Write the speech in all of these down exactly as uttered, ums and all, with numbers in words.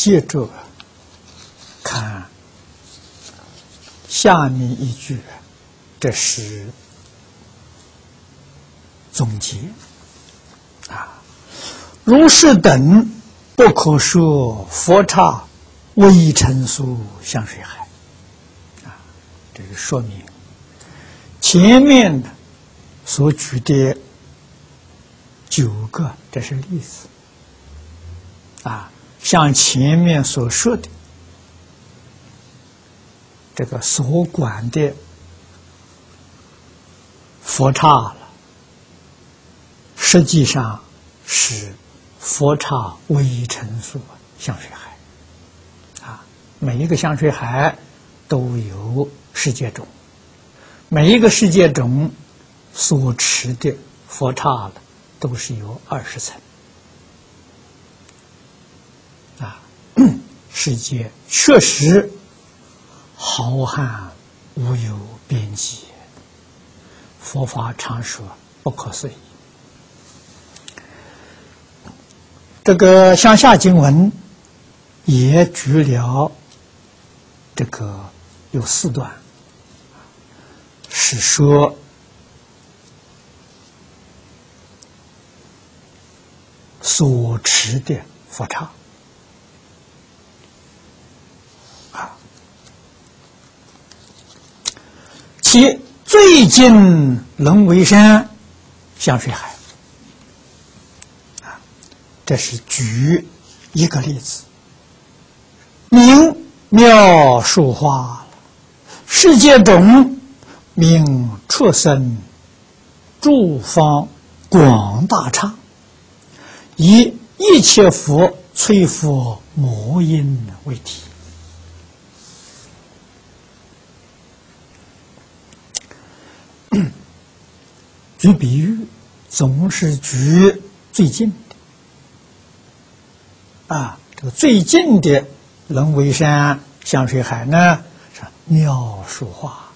接着看下面一句，这是总结啊。如是等不可说佛刹微尘数像水海啊，这是说明前面所举的九个，这是例子啊，像前面所说的这个所管的佛刹了，实际上是佛刹微尘数像水海啊，每一个像水海都有世界种，每一个世界种所持的佛刹了都是有二十层啊，世界确实浩瀚无有边际，佛法常说不可思议。这个向下经文也举了这个有四段，是说所持的佛刹啊，其最近能为山像水海啊，这是举一个例子，名妙树花，世界中名畜生，诸方广大刹，以一切佛摧佛魔音为题。举比喻总是举最近的啊，这个最近的人为山像水海呢是妙树花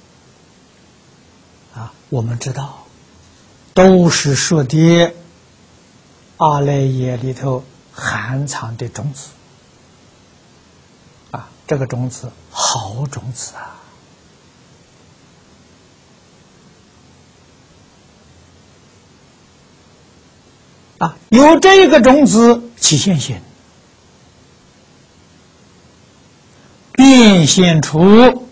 啊，我们知道都是说的阿赖耶里头含藏的种子啊，这个种子好种子啊，啊，有这个种子起现行，变现出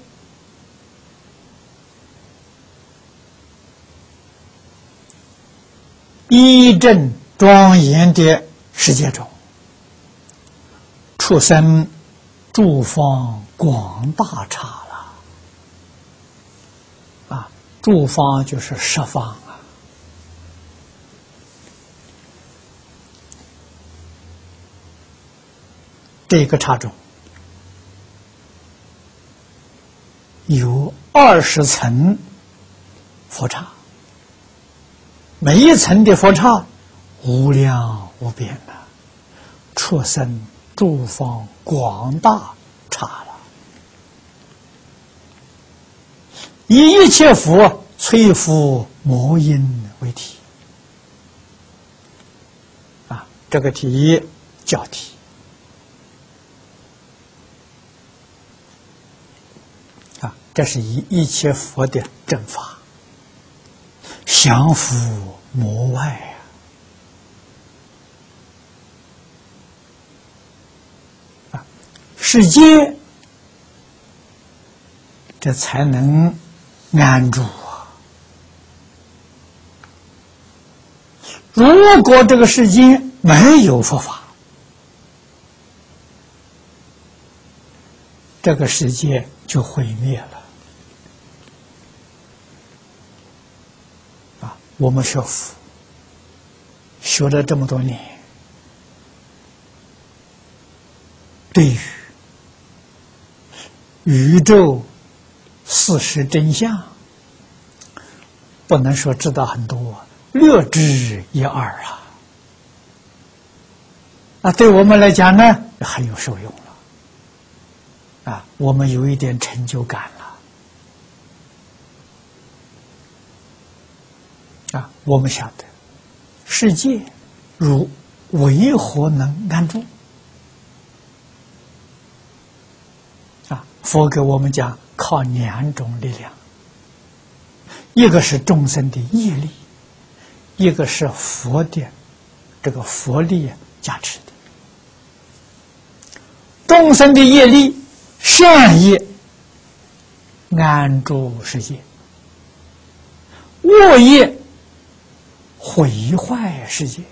一正庄严的世界中，畜生诸方广大刹了啊，诸方就是十方啊，这个刹中有二十层佛刹，每一层的佛刹无量无边的，畜生诸方广大刹了，以一切佛摧伏魔音为题啊，这个题叫题啊，这是以一切佛的正法降伏魔外啊，世界这才能安住啊。如果这个世界没有佛法，这个世界就毁灭了啊！我们学佛学了这么多年，对于宇宙事实真相，不能说知道很多，略知一二啊。那对我们来讲呢，很有受用了啊，我们有一点成就感了啊。我们晓得世界如为何能安住佛给我们讲，靠两种力量，一个是众生的业力，一个是佛的这个佛力加持的。众生的业力，善业安住世界，恶业毁坏世界。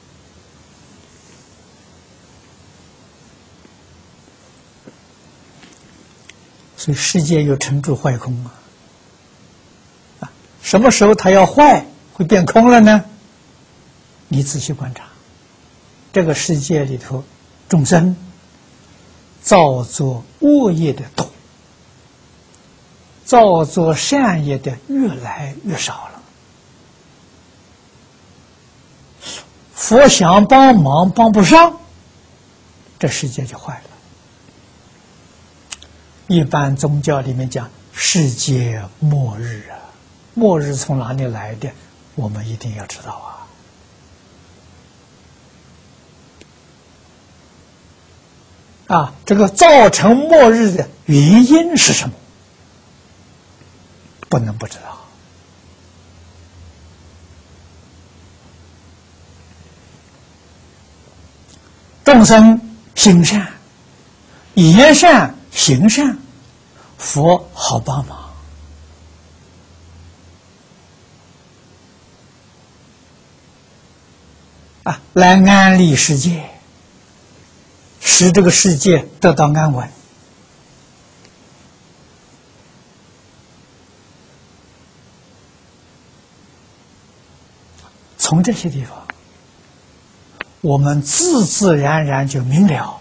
所以世界有成住坏空啊！啊，什么时候它要坏，会变空了呢？你仔细观察，这个世界里头，众生造作恶业的多，造作善业的越来越少了。佛想帮忙帮不上，这世界就坏了。一般宗教里面讲世界末日啊，末日从哪里来的？我们一定要知道啊！啊，这个造成末日的原因是什么？不能不知道。众生行善，言善行善，佛好帮忙啊，来安利世界，使这个世界得到安稳。从这些地方，我们自自然然就明了，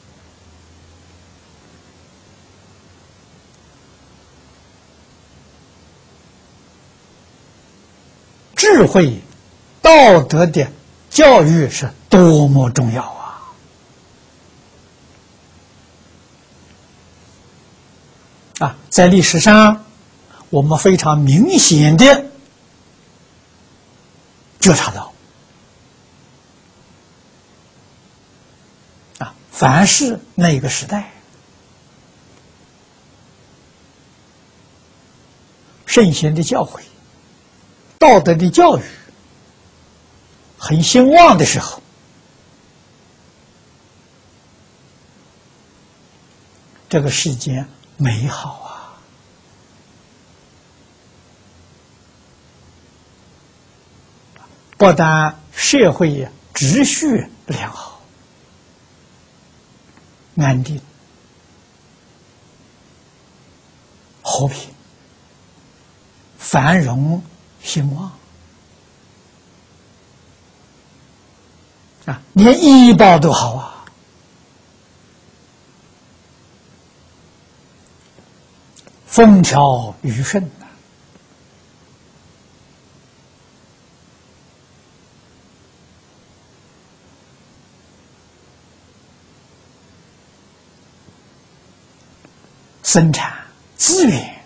智慧、道德的教育是多么重要啊！啊，在历史上，我们非常明显的觉察到，啊，凡是那个时代，圣贤的教诲、道德的教育很兴旺的时候，这个世间美好啊！不但社会秩序良好、安定、和平、繁荣兴旺啊，连医保都好啊，风调雨顺啊。生产资源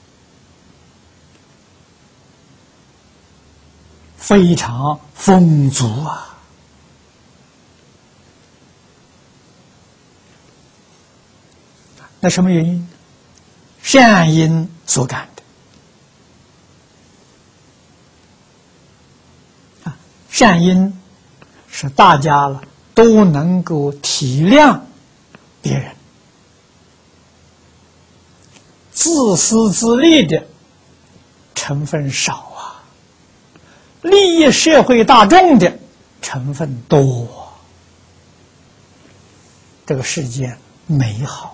非常丰足啊！那什么原因？善因所感的啊！善因是大家了都能够体谅别人，自私自利的成分少啊，利益社会大众的成分多，这个世界美好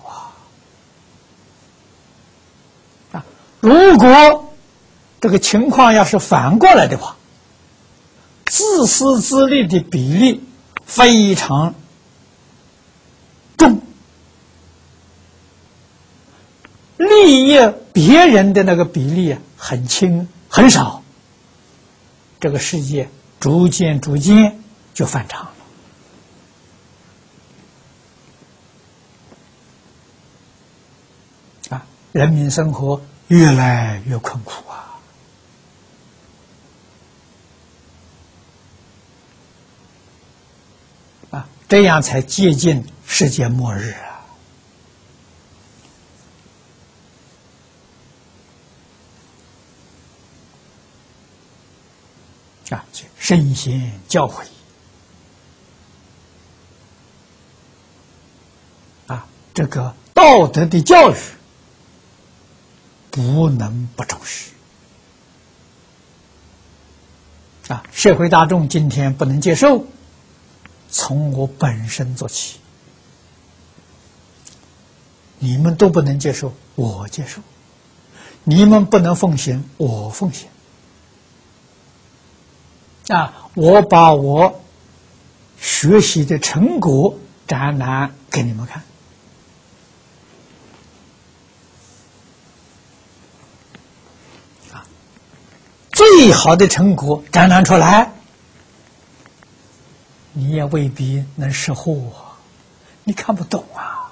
啊！啊，如果这个情况要是反过来的话，自私自利的比例非常重，利益别人的那个比例很轻很少，这个世界逐渐逐渐就反常了啊！人民生活越来越困苦啊！啊，这样才接近世界末日啊！ 啊，圣贤教诲啊，这个道德的教育不能不重视啊！社会大众今天不能接受，从我本身做起。你们都不能接受，我接受；你们不能奉行，我奉行。啊！我把我学习的成果展览给你们看。啊，最好的成果展览出来，你也未必能识货啊，你看不懂啊，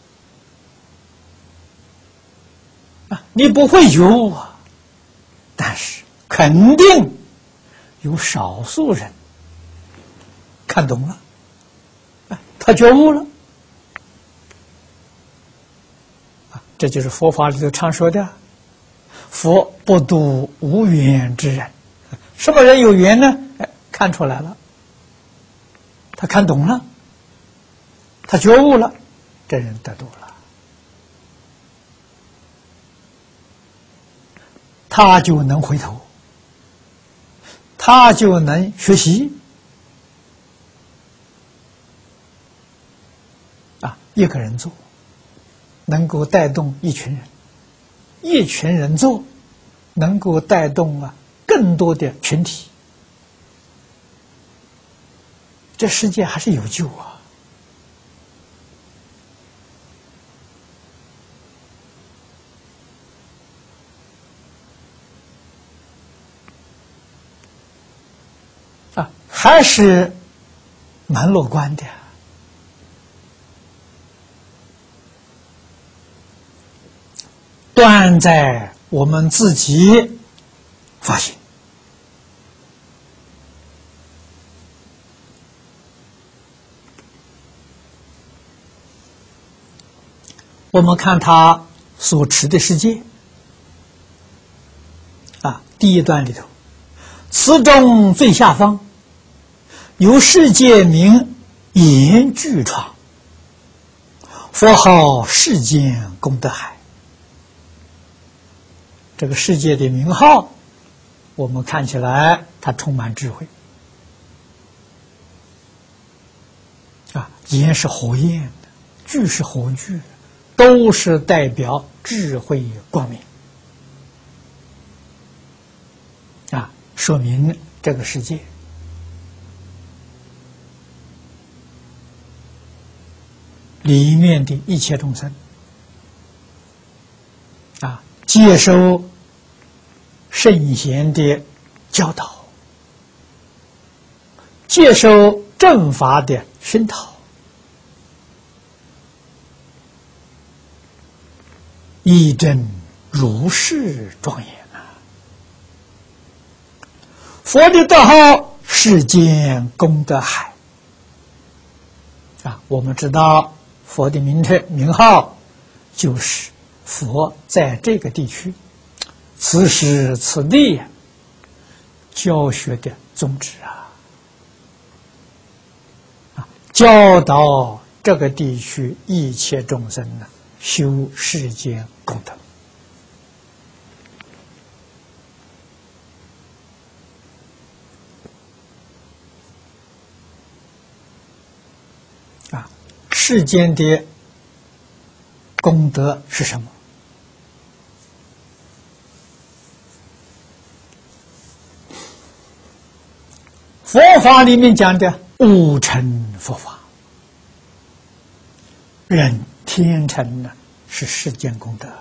啊，你不会有啊，但是肯定有少数人看懂了，啊，他觉悟了，啊，这就是佛法里头常说的“佛不度无缘之人”。什么人有缘呢？哎，看出来了，他看懂了，他觉悟了，这人得度了，他就能回头。他就能学习啊！一个人做，能够带动一群人；一群人做，能够带动啊更多的群体。这世界还是有救啊！啊，还是蛮乐观的。断在我们自己发现。我们看他所持的世界啊，第一段里头，此中最下方有世界名严具窗，佛号世间功德海。这个世界的名号，我们看起来它充满智慧啊，严是火焰的，具是火炬，都是代表智慧光明啊，说明这个世界里面的一切众生啊，接受圣贤的教导，接受正法的熏陶，一真如是庄严啊！佛的道号世间功德海啊！我们知道佛的名称名号就是佛在这个地区此时此地教学的宗旨啊！啊，教导这个地区一切众生呢，修世间功德啊！世间的功德是什么？佛法里面讲的五乘佛法，人天成呢是世间功德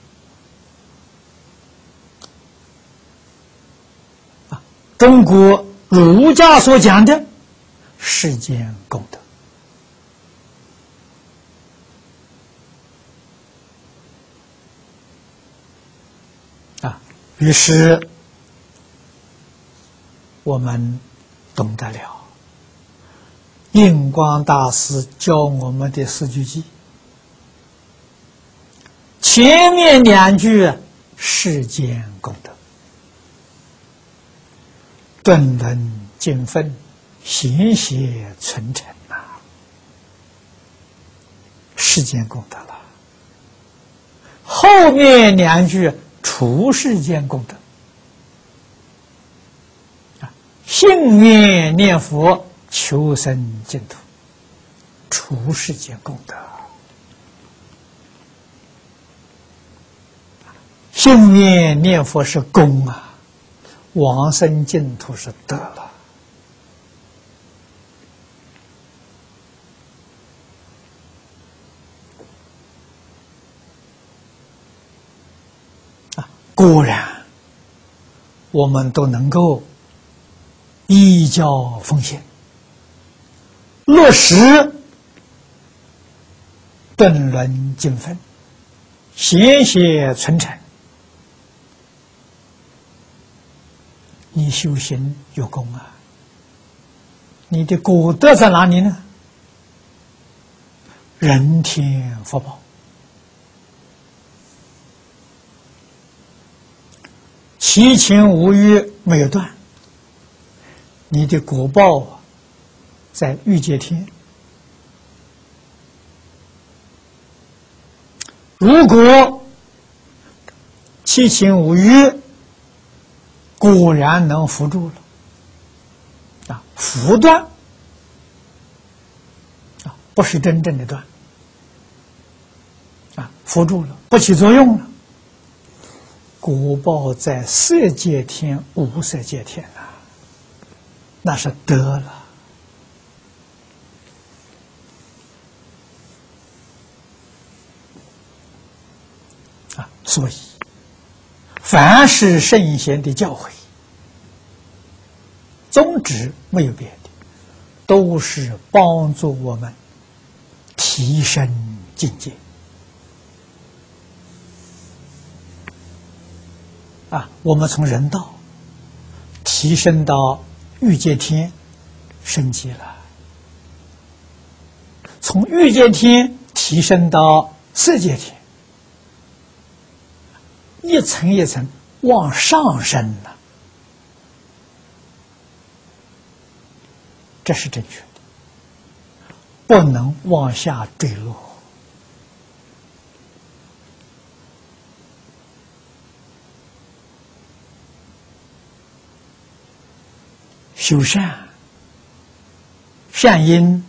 啊。中国儒家所讲的世间功德啊，于是我们懂得了印光大师教我们的四句偈，前面两句世间功德， 顿轮尽分，贤邪存诚呐、啊，世间功德了。后面两句除世间功德啊，信愿念佛求生净土，除世间功德。信愿念佛是功啊，往生净土是德了。啊，果然，我们都能够依教奉行，落实顿轮尽分，贤邪存诚。你修行有功啊，你的果德在哪里呢？人天福报，七情五欲没有断，你的果报在欲界天。如果七情五欲果然能伏住了，啊，伏断，啊，不是真正的断，啊，伏住了，不起作用了，果报在色界天、无色界天啊，那是得了。啊，所以凡是圣贤的教诲，宗旨没有别的，都是帮助我们提升境界。啊，我们从人道提升到欲界天升级了，从欲界天提升到色界天，一层一层往上升了，这是正确的，不能往下坠落。修善、善因，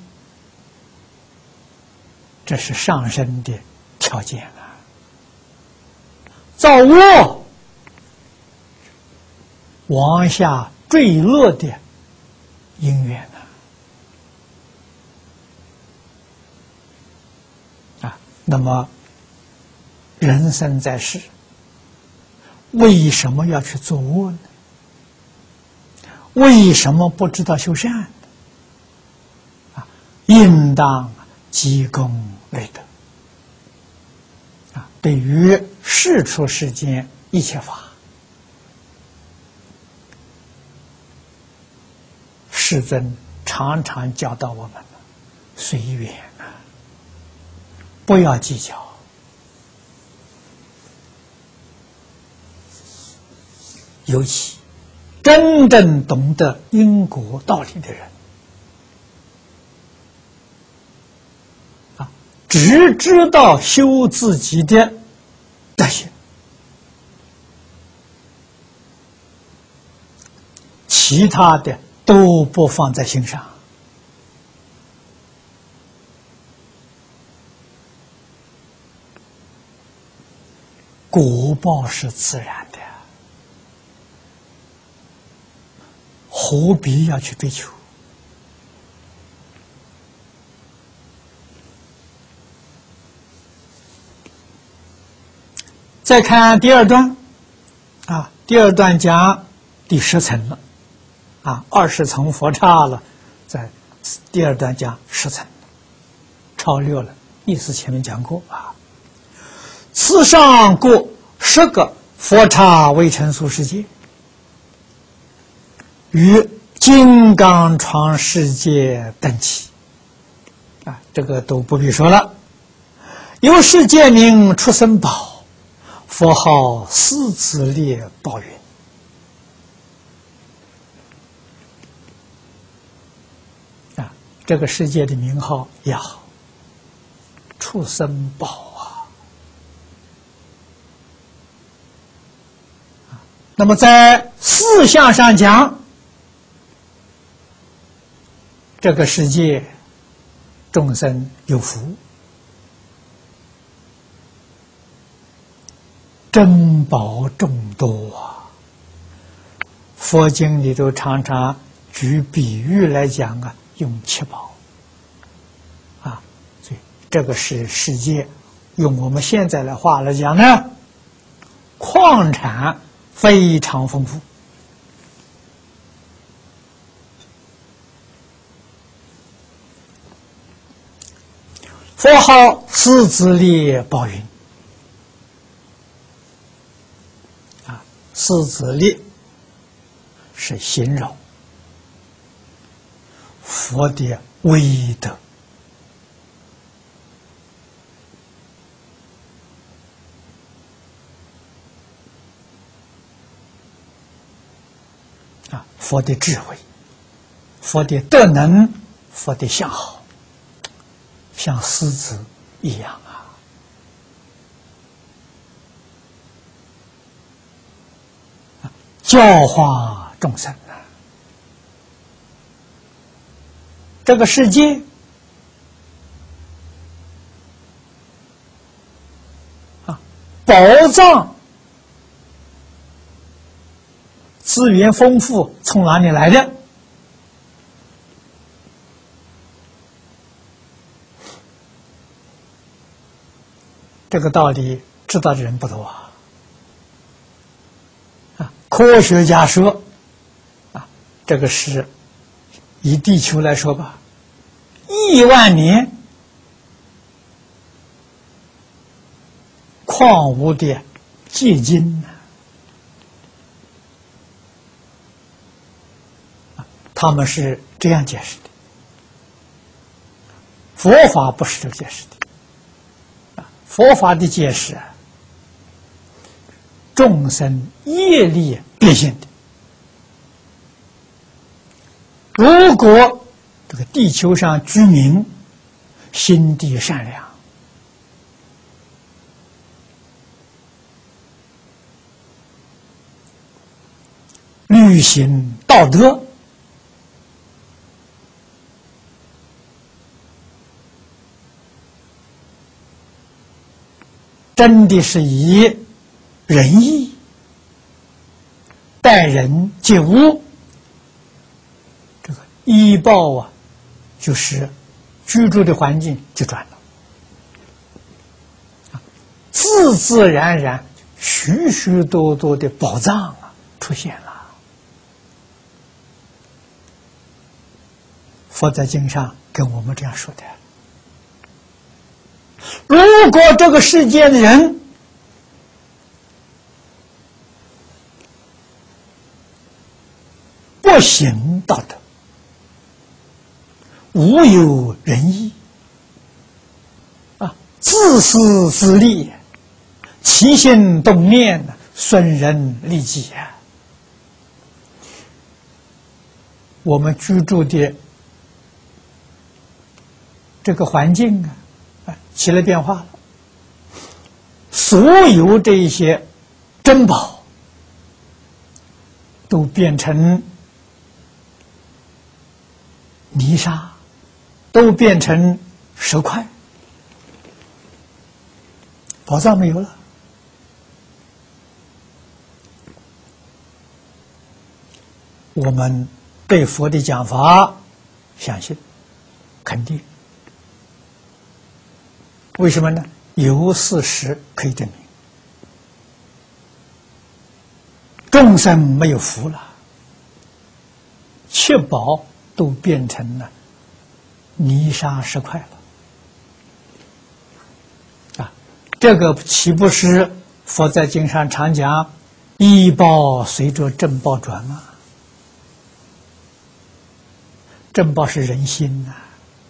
这是上升的条件啊。造恶，往下坠落的因缘啊。啊，那么人生在世，为什么要去做恶呢？为什么不知道修善呢？啊，应当积功累德。啊，对于世出世间一切法，世尊常常教导我们随缘啊，不要计较。尤其真正懂得因果道理的人，啊，只知道修自己的德行，其他的都不放在心上。果报是自然的，何必要去追求？再看第二段，啊，第二段讲第十层了，啊，二十层佛刹了，在第二段讲十层，超略了，意思前面讲过啊。此上过十个佛刹微尘俗世界，与金刚幢世界等起，啊，这个都不必说了。有世界名出生宝，佛号狮子列宝云。 这个世界的名号也好，畜生宝啊。那么在四相上讲，这个世界众生有福，珍宝众多啊。佛经里头常常举比喻来讲啊，用七宝啊，所以这个是世界，用我们现在的话来讲呢，矿产非常丰富。佛号狮子力宝云啊，狮子力是形容佛的威德啊，佛的智慧，佛的德能，佛的相好，像狮子一样啊！教化众生啊！这个世界啊，宝藏资源丰富，从哪里来的？这个道理知道的人不多啊！啊，科学家说，啊，这个是以地球来说吧，亿万年矿物的结晶啊，他们是这样解释的，佛法不是这个解释的。佛法的解释，众生业力变现的。如果这个地球上居民心地善良，履行道德，真的是以仁义待人接物，这个医报啊，就是居住的环境就转了，自自然然许许多多的宝藏啊出现了。佛在经上跟我们这样说的。如果这个世界的人不行道德，无有仁义啊，自私自利，起心动念，损人利己啊，我们居住的这个环境啊起了变化了，所有这一些珍宝都变成泥沙，都变成石块，宝藏没有了。我们对佛的讲法相信肯定，为什么呢？有事实可以证明，众生没有福了，七宝都变成了泥沙石块了啊！这个岂不是佛在经上常讲医报随着正报转吗？正报是人心呐、啊，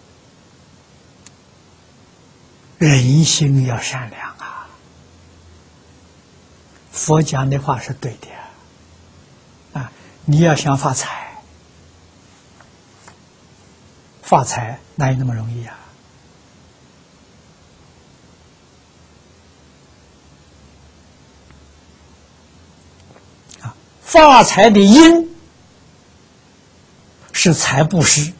人心要善良啊！佛讲的话是对的啊！你要想发财， 发财哪有那么容易啊？啊，发财的因是财布施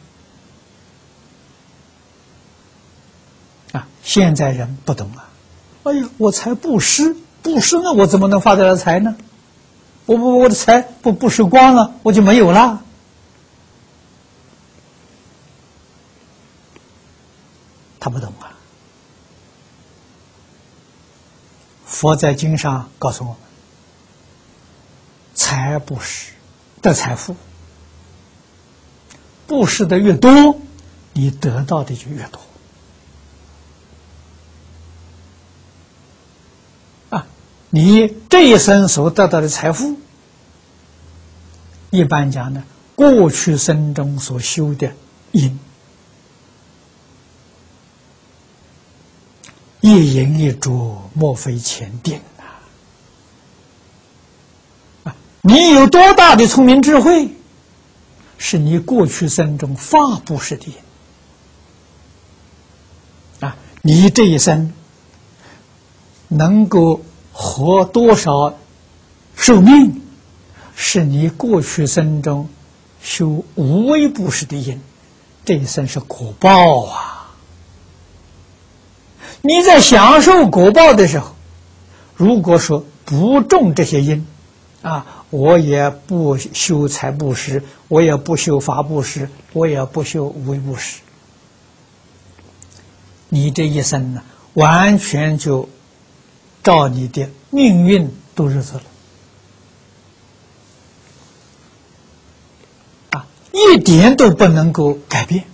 啊，现在人不懂啊。哎呀，我才布施，布施呢，我怎么能发得了财呢？我不，我的财不布施光了，我就没有了。他不懂啊。佛在经上告诉我们，财布施得财富，布施的越多，你得到的就越多。你这一生所得到的财富，一般讲呢，过去生中所修的因，一因一着，莫非前定啊！你有多大的聪明智慧，是你过去生中发布施的因啊！你这一生能够活多少寿命，是你过去生中修无微不施的因，这一生是果报啊！你在享受果报的时候，如果说不种这些因啊，我也不修财布施，我也不修法布施，我也不修无微不施，你这一生呢，完全就照你的命运度日子了啊，一点都不能够改变。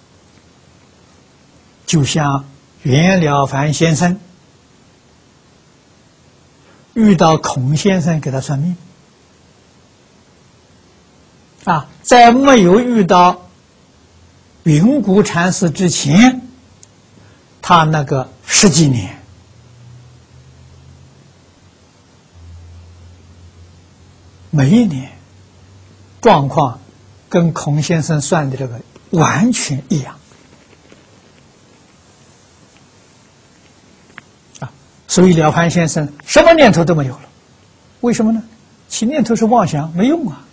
就像袁了凡先生遇到孔先生给他算命啊，在没有遇到云谷禅师之前，他那个十几年每一年状况跟孔先生算的这个完全一样啊，所以了凡先生什么念头都没有了。为什么呢？起念头是妄想，没用啊！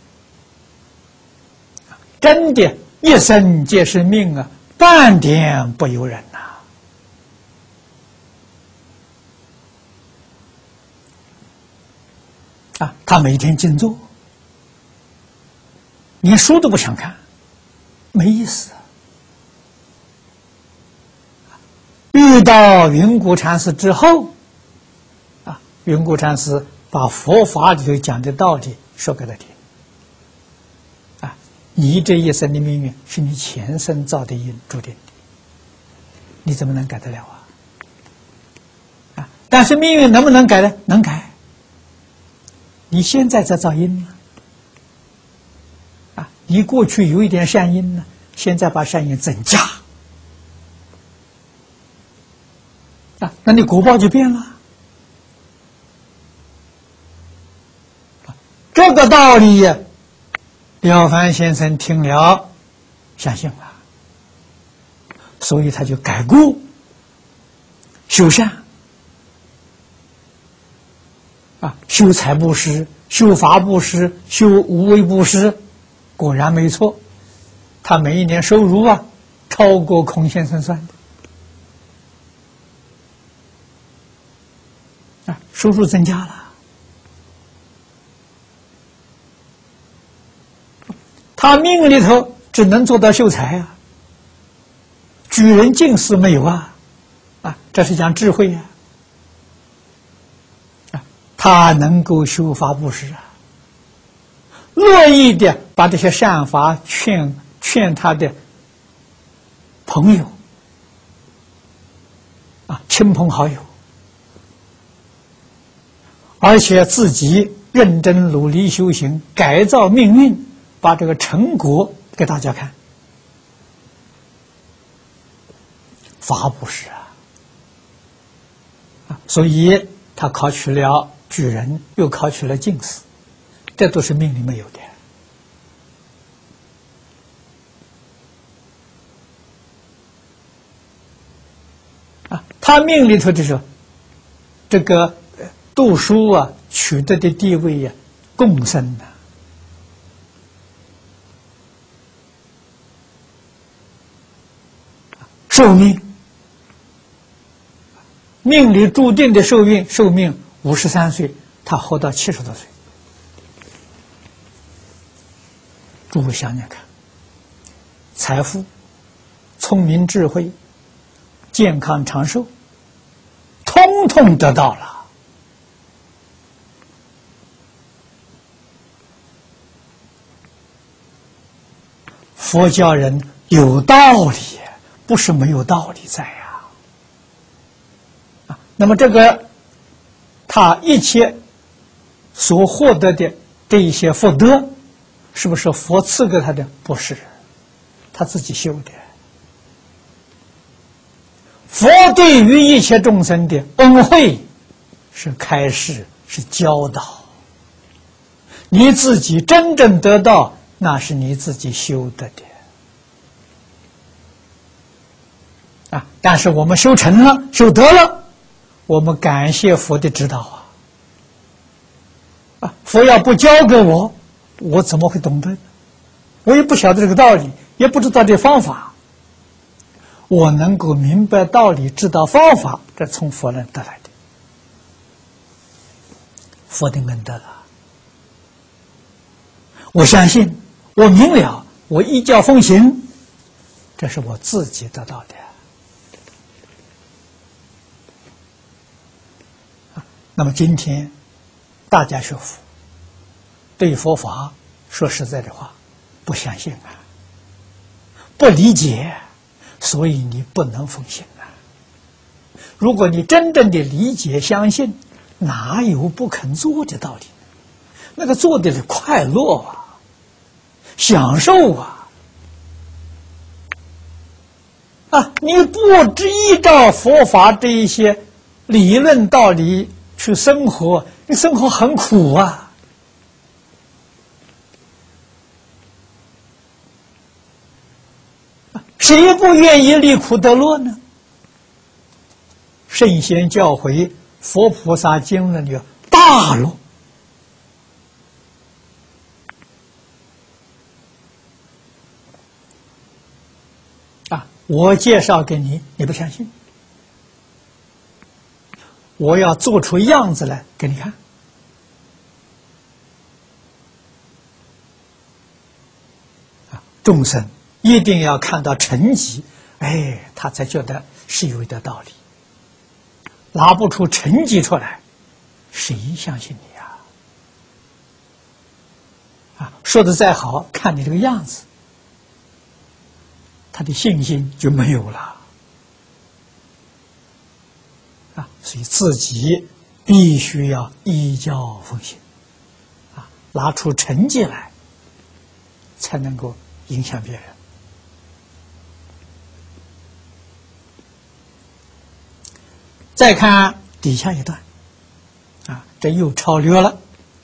真的，一生皆是命啊，半点不由人呐、啊！啊，他每天静坐，连书都不想看，没意思。遇到云谷禅师之后，啊，云谷禅师把佛法里头讲的道理说给他听。啊，你这一生的命运是你前生造的因注定的，你怎么能改得了啊？啊，但是命运能不能改呢？能改。你现在在造因呢，啊，你过去有一点善因呢，现在把善因增加，啊，那你果报就变了。这个道理呀，了凡先生听了，相信了，所以他就改过，修善。啊，修财布施，修法布施，修无为布施，果然没错，他每一年收入啊，超过孔先生算的，啊，收入增加了。他命里头只能做到秀才啊，举人进士没有啊，啊，这是讲智慧啊。他能够修法布施啊，乐意的把这些善法劝劝他的朋友啊，亲朋好友，而且自己认真努力修行，改造命运，把这个成果给大家看，法布施啊，啊，所以他考取了举人，又考取了进士，这都是命里没有的他命里头的时候，这个读书啊取得的地位呀、啊，共生的、啊。寿命，命里注定的寿命，寿命五十三岁，他活到七十多岁。诸位想想看，财富、聪明、智慧、健康、长寿，通通得到了。佛教人有道理。不是没有道理在呀、啊，啊，那么这个他一切所获得的这一些福德，是不是佛赐给他的？不是，他自己修的。佛对于一切众生的恩惠，是开示，是教导。你自己真正得到，那是你自己修得的。啊！但是我们修成了，修得了，我们感谢佛的指导啊！啊，佛要不教给我，我怎么会懂得？我也不晓得这个道理，也不知道这方法。我能够明白道理，知道方法，这从佛那得来的，佛的恩德了。我相信，我明了，我依教奉行，这是我自己得到的。那么今天大家学佛，对佛法说实在的话，不相信啊，不理解，所以你不能奉行啊。如果你真正的理解相信，哪有不肯做的道理？那个做的是快乐啊，享受啊！啊，你不只依照佛法这一些理论道理去生活，你生活很苦啊！谁不愿意离苦得乐呢？圣贤教诲佛菩萨经论里大乐啊！我介绍给你，你不相信？我要做出样子来给你看。啊，众生一定要看到成绩，哎，他才觉得是有一点道理。拿不出成绩出来，谁相信你呀？啊，说的再好，看你这个样子，他的信心就没有了。啊，所以自己必须要依教奉行，啊，拿出成绩来，才能够影响别人。再看底下一段，啊，这又超略了。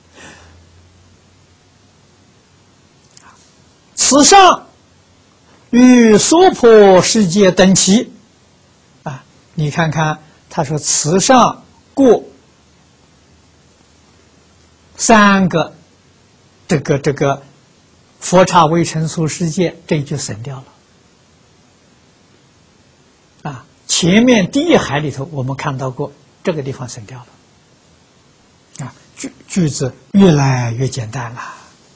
此上与娑婆世界等齐，啊，你看看。他说：“此上过三个这个这个佛刹微尘俗世界，这一句省掉了。啊，前面第一海里头我们看到过，这个地方省掉了。啊，句句子越来越简单了。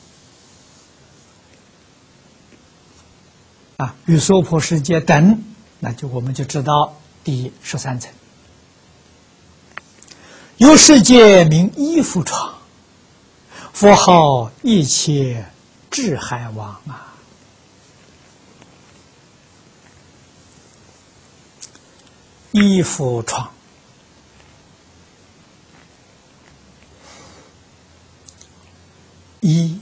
啊，与娑婆世界等，那就我们就知道第十三层。”有世界名依伏床，佛号一切智海王啊！依伏床，依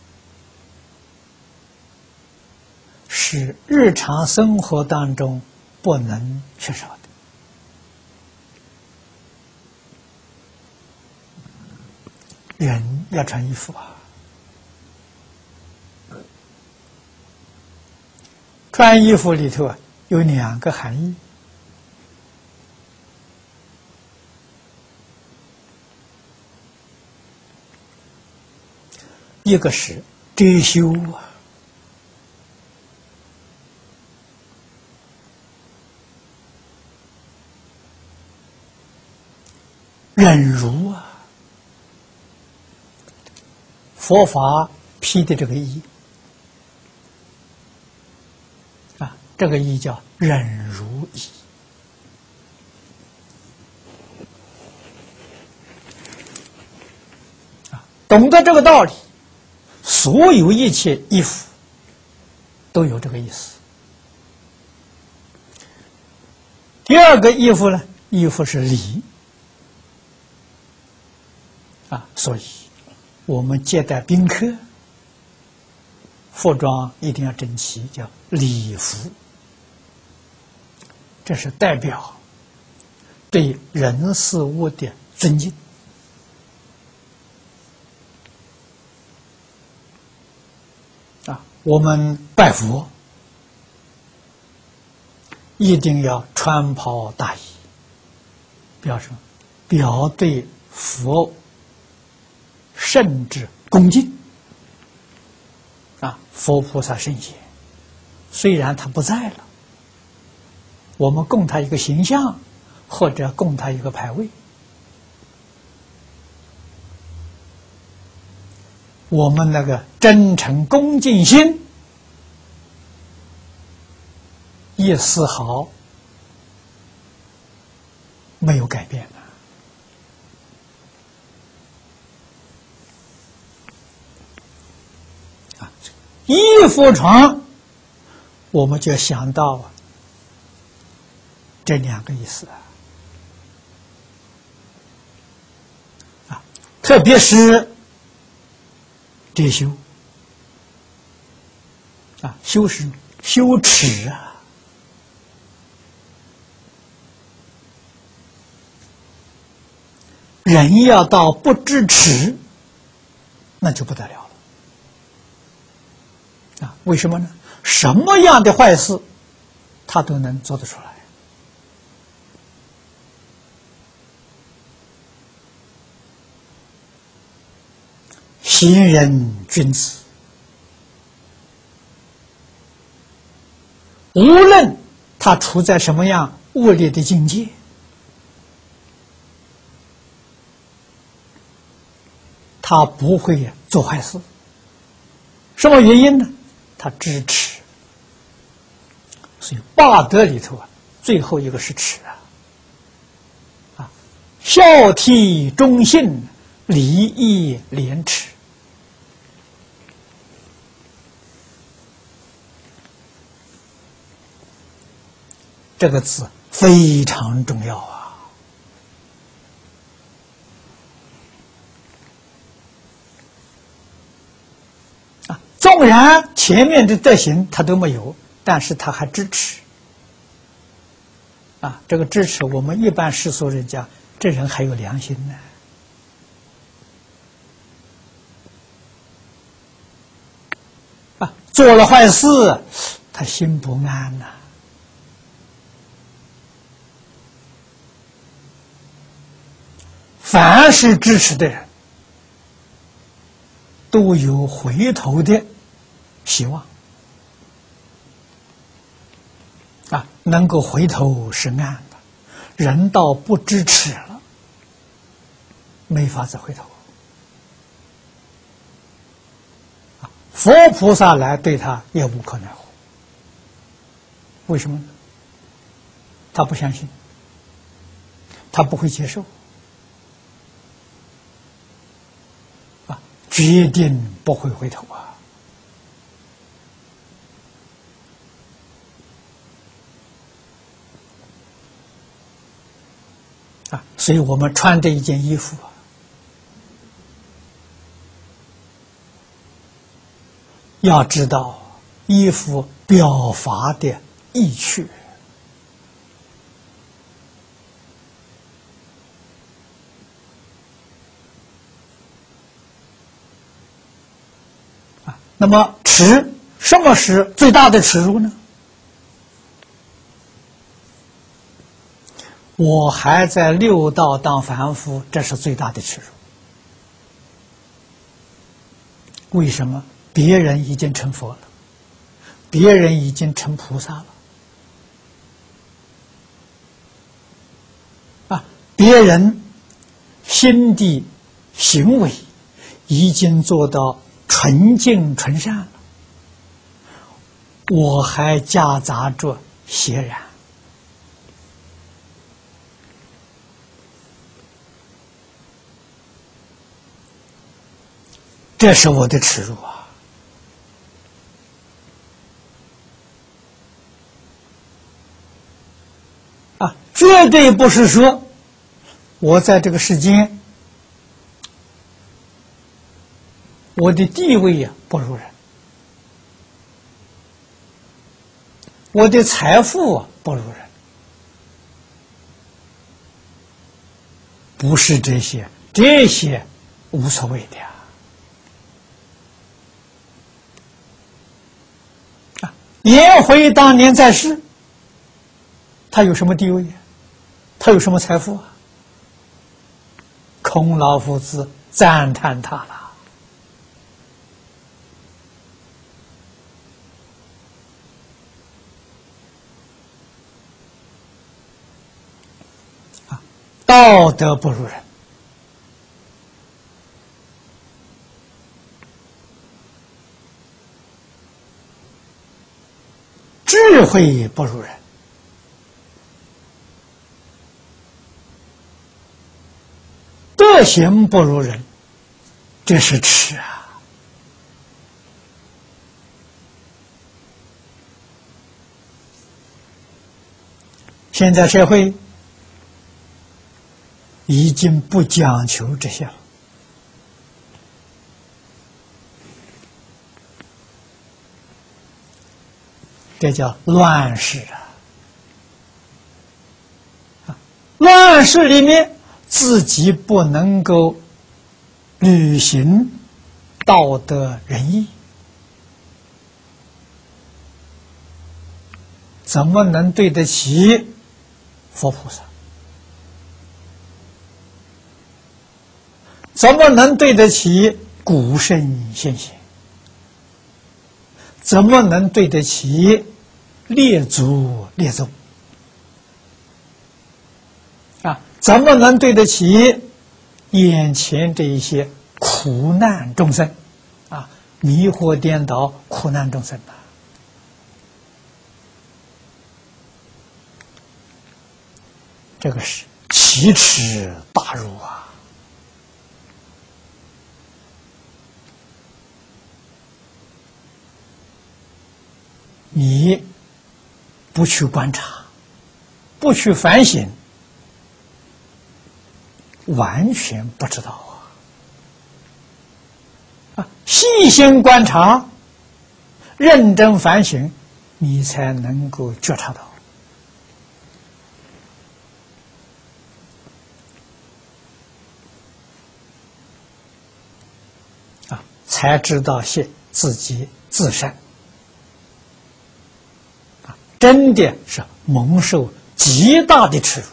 是日常生活当中不能缺少的。人要穿衣服啊，穿衣服里头啊有两个含义一个是遮羞啊，忍辱啊，佛法批的这个义啊，这个义叫忍辱义。啊，懂得这个道理，所有一切衣服都有这个意思。第二个衣服呢，衣服是礼啊，所以我们接待宾客，服装一定要整齐，叫礼服。这是代表对人事物的尊敬啊。我们拜佛一定要穿袍大衣，表示表对佛圣之恭敬啊。佛菩萨圣贤虽然他不在了，我们供他一个形象，或者供他一个牌位，我们那个真诚恭敬心一丝毫没有改变的啊。衣服床，我们就想到这两个意思啊，特别是遮羞啊，羞是羞耻啊。人要到不知耻，那就不得了了啊！为什么呢？什么样的坏事，他都能做得出来。行人君子，无论他处在什么样恶劣的境界，他不会做坏事。什么原因呢？他知耻。所以八德里头啊，最后一个是耻啊。啊，孝悌忠信，礼义廉耻。这个字非常重要啊！啊，纵然前面的德行他都没有，但是他还支持。啊，这个支持我们一般世俗人家，这人还有良心呢。啊，做了坏事，他心不安呐。凡是支持的人，都有回头的希望啊，能够回头是岸的。人到不支持了，没法子回头啊。佛菩萨来对他也无可奈何。为什么呢？他不相信，他不会接受。决定不会回头啊！啊，所以我们穿这一件衣服啊，要知道衣服表法的意趣。那么耻，什么是最大的耻辱呢？我还在六道当凡夫，这是最大的耻辱。 为什么？别人已经成佛了，别人已经成菩萨了，啊，别人心地行为已经做到纯净纯善了，我还夹杂着邪染，这是我的耻辱啊！啊，绝对不是说我在这个世间，我的地位呀不如人，我的财富啊不如人，不是这些，这些无所谓的呀。啊，颜回当年在世，他有什么地位呀？他有什么财富啊？孔老夫子赞叹他了。啊，道德不如人，智慧不如人，德行不如人，这是耻啊！现在社会已经不讲求这些了，这叫乱世啊！乱世里面自己不能够履行道德仁义，怎么能对得起佛菩萨？怎么能对得起古圣先贤？怎么能对得起列祖列宗？啊，怎么能对得起眼前这一些苦难众生？啊，迷惑颠倒苦难众生啊！这个是奇耻大辱啊！你不去观察，不去反省，完全不知道啊！啊，细心观察，认真反省，你才能够觉察到。啊，才知道是自己自身。真的是蒙受极大的耻辱。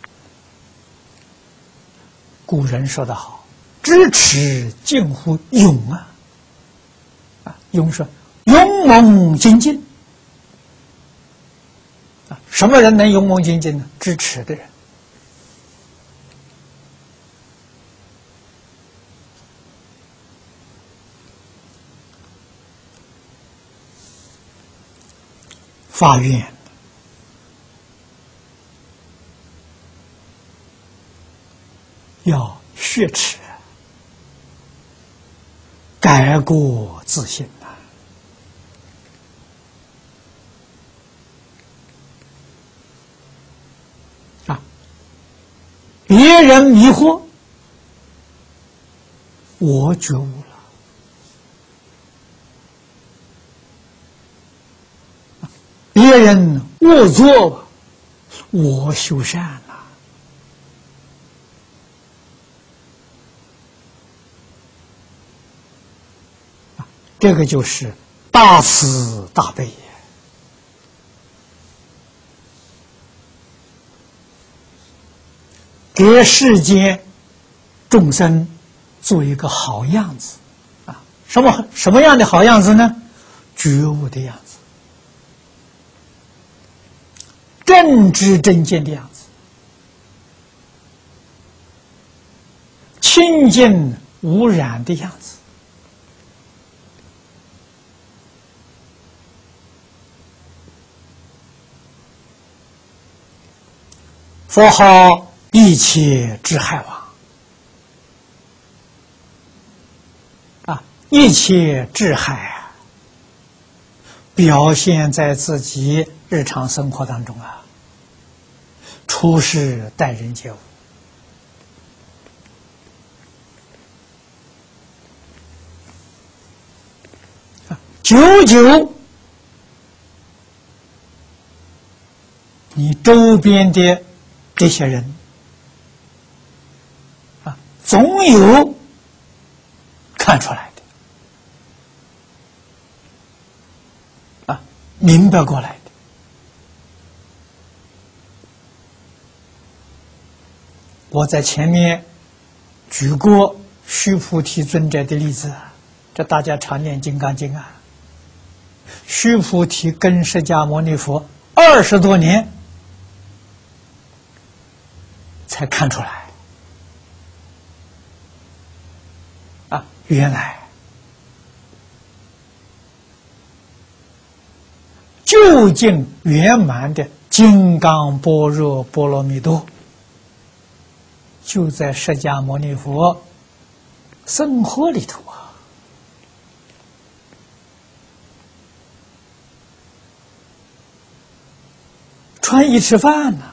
古人说得好：“知耻近乎勇啊！”啊，勇说勇猛精进啊，什么人能勇猛精进呢？知耻的人。发愿要雪耻，改过自新呐！啊，别人迷惑，我觉悟了。别人恶作，我修善了。这个就是大慈大悲，给世间众生做一个好样子啊！ 什么什么样的好样子呢？觉悟的样子，正知正见的样子，清净无染的样子。佛号一切之害王啊，一切智害啊，表现在自己日常生活当中啊，处事待人接物啊，久久你周边的这些人啊，总有看出来的啊，明白过来的。我在前面举过须菩提尊者的例子，这大家常念《金刚经》啊。须菩提跟释迦牟尼佛二十多年才看出来啊，原来究竟圆满的金刚般若波罗蜜多就在释迦牟尼佛生活里头啊。穿衣吃饭呢、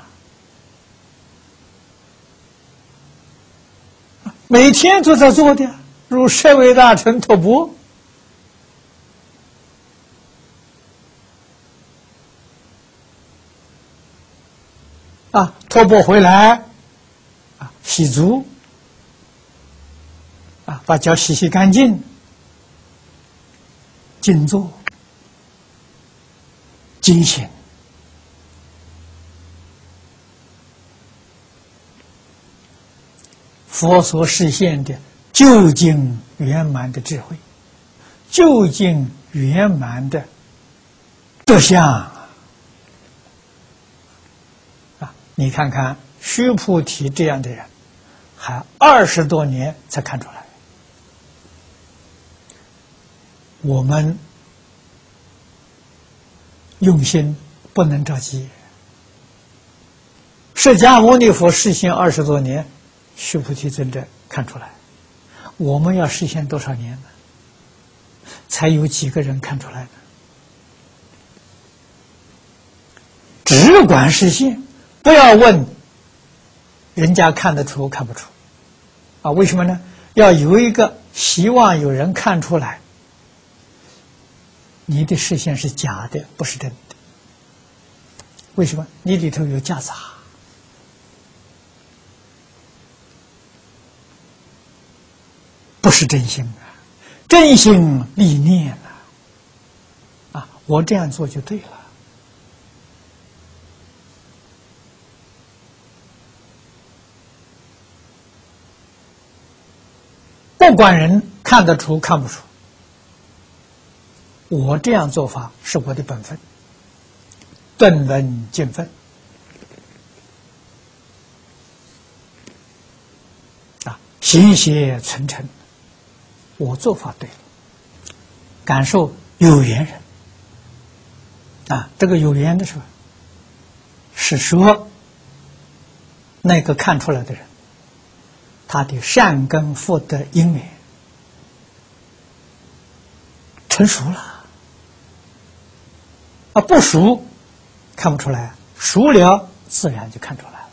啊，每天都在做的，如舍卫大臣托钵啊，托钵回来啊，洗足啊，把脚洗洗干净，静坐精行。佛所示现的究竟圆满的智慧，究竟圆满的德相啊！你看看须菩提这样的人，还二十多年才看出来。我们用心不能着急。释迦牟尼佛示现二十多年。须菩提尊者看出来，我们要实现多少年呢？才有几个人看出来呢？只管实现，不要问人家看得出看不出啊？为什么呢？要有一个希望有人看出来，你的视线是假的，不是真的。为什么？你里头有夹杂。不是真心啊，真心立念啊！啊，我这样做就对了。不管人看得出看不出，我这样做法是我的本分，顿闻尽分啊，行邪存诚。我做法对了，感受有缘人啊，这个有缘的时候，是说那个看出来的人，他的善根福德因缘成熟了啊，不熟看不出来，熟了自然就看出来了。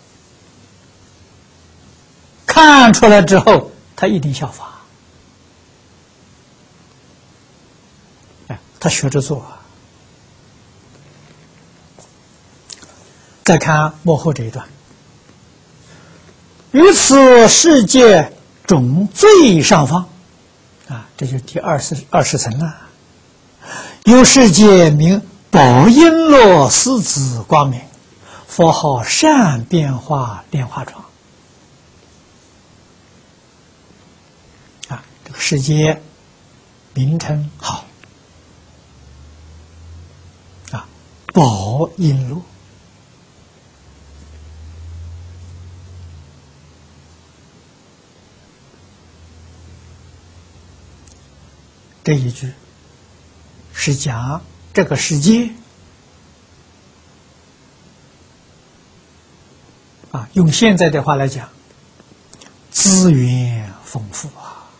看出来之后，他一定效法。他学着做啊。再看幕后这一段，于此世界中最上方啊，这就是第二十二十层了。有世界名宝璎珞狮子光明，佛号善变化莲花床啊，这个世界名称好啊，宝璎珞。这一句是讲这个世界啊，用现在的话来讲，资源丰富啊，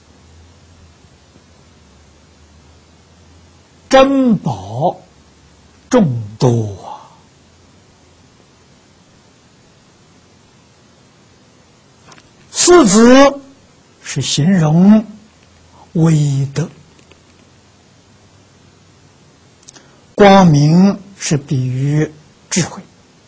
珍宝众多啊，四字是形容威德，光明是比喻智慧。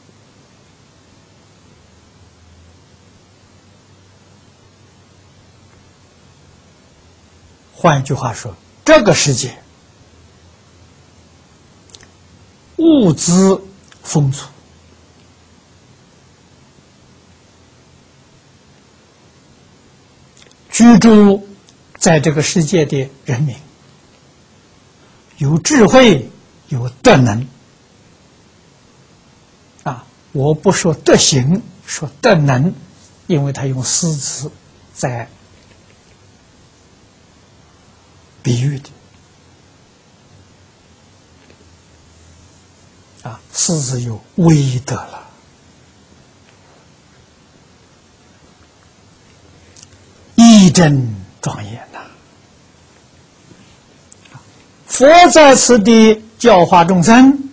换一句话说，这个世界物资丰足，居住在这个世界的人民有智慧，有德能啊！我不说德行，说德能，因为他用诗词在比喻的啊，狮子有威德了，义正庄严呐、啊！佛在此地教化众生，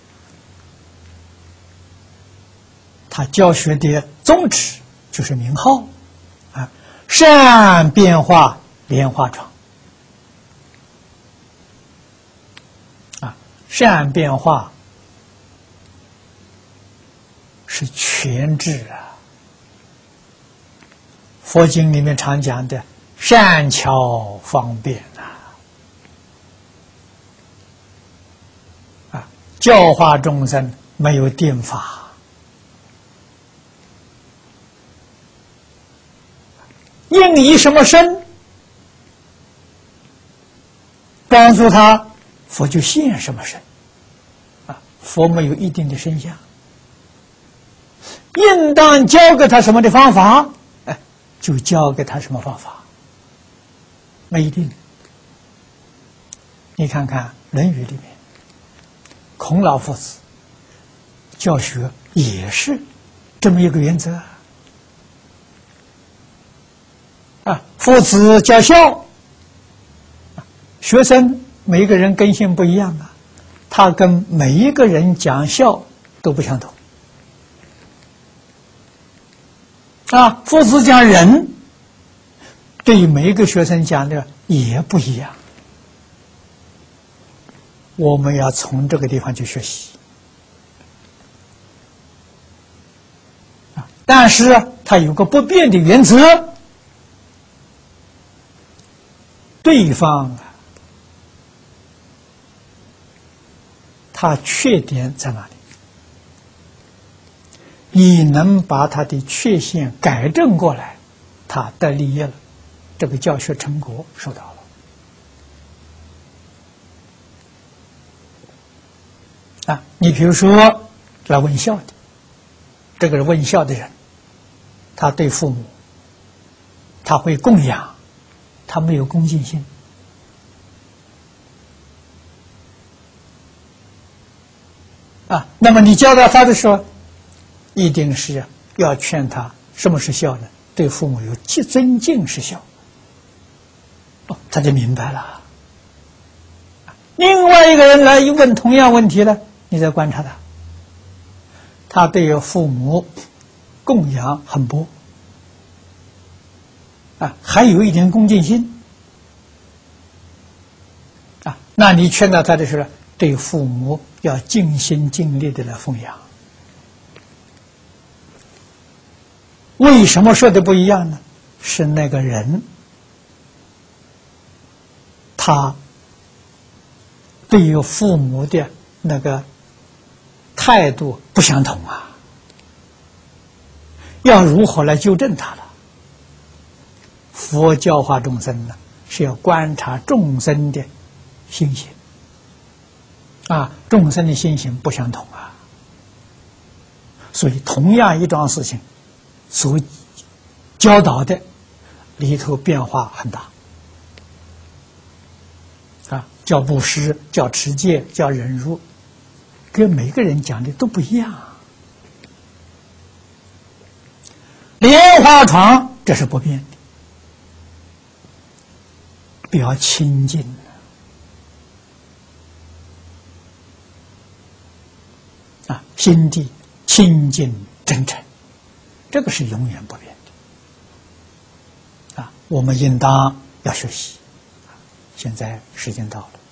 他教学的宗旨就是名号啊，善变化莲花床。善变化是全智啊，佛经里面常讲的善巧方便呐，啊，教化众生没有定法，应以什么身帮助他，佛就现什么身啊，佛没有一定的身相，应当教给他什么的方法，哎，就教给他什么方法，没一定。你看看《论语》里面，孔老夫子教学也是这么一个原则啊，父子教孝，学生每一个人根性不一样啊，他跟每一个人讲孝都不相同啊。父子讲仁，对于每一个学生讲的也不一样。我们要从这个地方去学习啊，但是它有个不变的原则，对方啊，他缺点在哪里？你能把他的缺陷改正过来，他得利益了，这个教学成果收到了。啊，你比如说来问孝的，这个问孝的人，他对父母，他会供养，他没有恭敬心。啊，那么你教导他的时候，一定是要劝他什么是孝呢？对父母有尊敬是孝，哦，他就明白了。另外一个人来问同样问题呢，你再观察他，他对父母供养很薄，啊，还有一点恭敬心，啊，那你劝导他的时候，对父母要尽心尽力的来奉养。为什么说的不一样呢？是那个人他对于父母的那个态度不相同啊，要如何来纠正他了？佛教化众生呢，是是要观察众生的心行啊，众生的心行不相同啊，所以同样一桩事情，所教导的里头变化很大啊，叫布施，叫持戒，叫忍辱，跟每个人讲的都不一样。莲花床这是不变的，比较清净啊，心地清净真诚，这个是永远不变的啊，我们应当要学习。现在时间到了。